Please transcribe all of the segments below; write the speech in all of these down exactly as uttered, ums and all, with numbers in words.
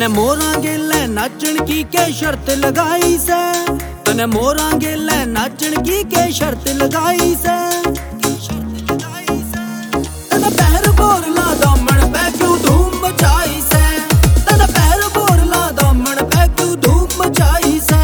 तने मोरा गेले नाचण की के शर्त लगाई से, तने मोरा गेले नाचण की के शर्त लगाई से, तने पैर बोरला दामन पे क्यों धूम मचाई से, तने पैर बोरला दामन पे क्यों धूम मचाई से।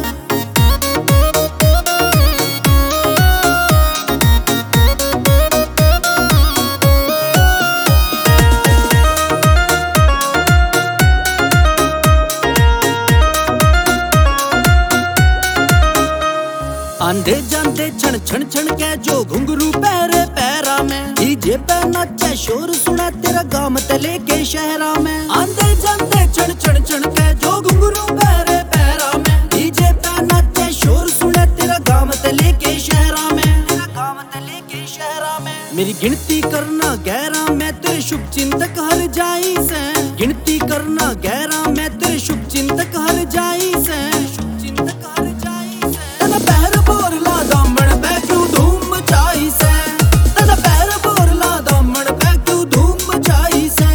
आंधे जांदे छण छण छण के जो घुंघरू पैरे पैरा में, डीजे पे नाचे शोर सुना तेरा गाम तले के शहरा में। आंधे जांदे छण छण छण के जो घुंघरू पैरे पैरा में, डीजे पे नाचे शोर सुना तेरा गाम तले के शहरा में, तेरा गाम तले के शहरा में। मेरी गिनती करना गहरा मैं तेरे शुभ चिंतक हर जाई से, गिनती करना गहरा मैं तेरे शुभ चिंतक हर जाई से, शुभ चिंतक हर जाई से। तने पैर बोरला दामन पे क्यों धूम मचाई से, तने पैर बोरला दामन पे क्यों धूम मचाई से।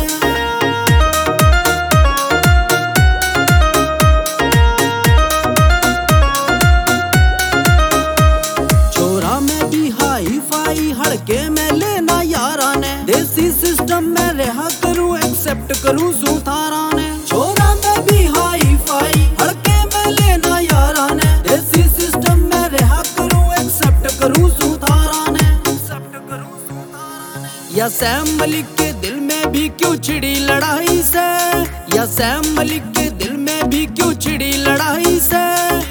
छोरा में भी हाई फाई हड़के में लेना यारा ने, देसी सिस्टम में रहा करूं एक्सेप्ट करूं सुथारा ने। छोरा में भी हाई फाई हड़के में लेना यारा ने, देसी सिस्टम में रहा करूं एक्सेप्ट करूं सुथारा ने, एक्सेप्ट करूं सुथारा ने। या सैम मलिक के दिल में भी क्यों छिड़ी लड़ाई से, या सैम मलिक के दिल में भी क्यों छिड़ी लड़ाई से।